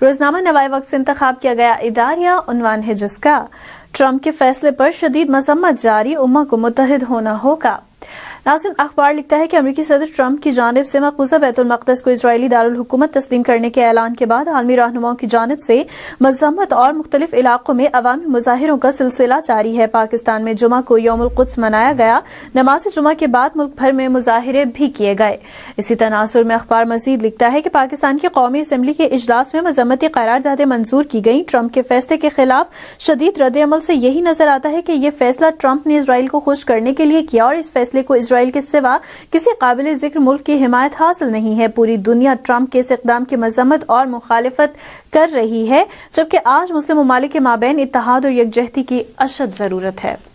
रोजनामा नवाए वक्त से इंतखाब किया गया इदारिया उन्वान है जिसका ट्रंप के फैसले पर शदीद मजम्मत जारी, उम्मा को मुत्तहिद होना होगा। नाज़रीन, अखबार लिखता है कि अमेरिकी सदर ट्रंप की जानिब से मकबूजा बैतुल मक़दस को इजरायली दारुल हुकूमत तस्लीम करने के ऐलान के बाद आलमी रहनुमाओं की जानिब से मज़म्मत और मुख्तलिफ इलाकों में अवामी मुजाहिरों का सिलसिला जारी है। पाकिस्तान में जुमा को यौमुल कुद्स मनाया गया। नमाज जुमा के बाद मुल्क भर में मुजाहिरे भी किए गए। इसी तनासुर में अखबार मजीद लिखता है कि पाकिस्तान की कौमी असम्बली के इजलास में मजम्मती करारदादें मंजूर की गई। ट्रंप के फैसले के खिलाफ शदीद रद्द-ए-अमल से यही नजर आता है कि यह फैसला ट्रंप ने इसराइल को खुश करने के लिए किया और इस फैसले को इसराइल के सिवा किसी काबिल जिक्र मुल्क की हिमायत हासिल नहीं है। पूरी दुनिया ट्रंप के इस इक़दाम की मजम्मत और मुखालिफत कर रही है, जबकि आज मुस्लिम ममालिक के माबैन इत्तेहाद और यकजहती की अशद जरूरत है।